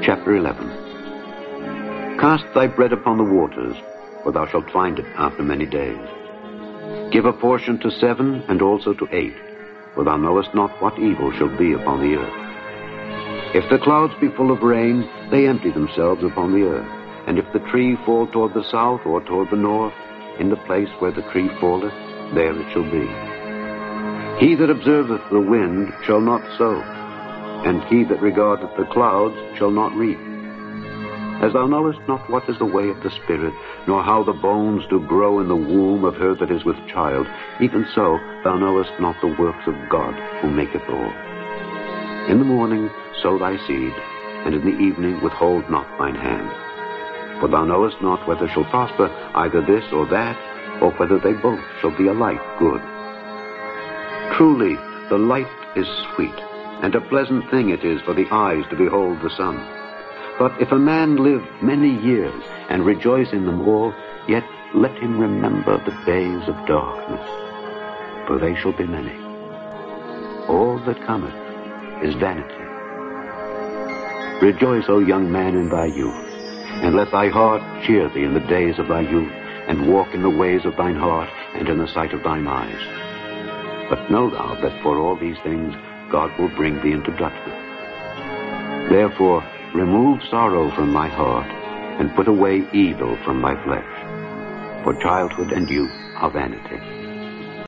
Chapter 11. Cast thy bread upon the waters, for thou shalt find it after many days. Give a portion to 7 and also to 8, for thou knowest not what evil shall be upon the earth. If the clouds be full of rain, they empty themselves upon the earth. And if the tree fall toward the south or toward the north, in the place where the tree falleth, there it shall be. He that observeth the wind shall not sow, and he that regardeth the clouds shall not reap. As thou knowest not what is the way of the Spirit, nor how the bones do grow in the womb of her that is with child, even so thou knowest not the works of God who maketh all. In the morning sow thy seed, and in the evening withhold not thine hand. For thou knowest not whether shall prosper either this or that, or whether they both shall be alike good. Truly, the light is sweet, and a pleasant thing it is for the eyes to behold the sun. But if a man live many years, and rejoice in them all, yet let him remember the days of darkness, for they shall be many. All that cometh is vanity. Rejoice, O young man, in thy youth, and let thy heart cheer thee in the days of thy youth, and walk in the ways of thine heart, and in the sight of thine eyes. But know thou that for all these things God will bring thee into judgment. Therefore remove sorrow from thy heart, and put away evil from thy flesh. For childhood and youth are vanity.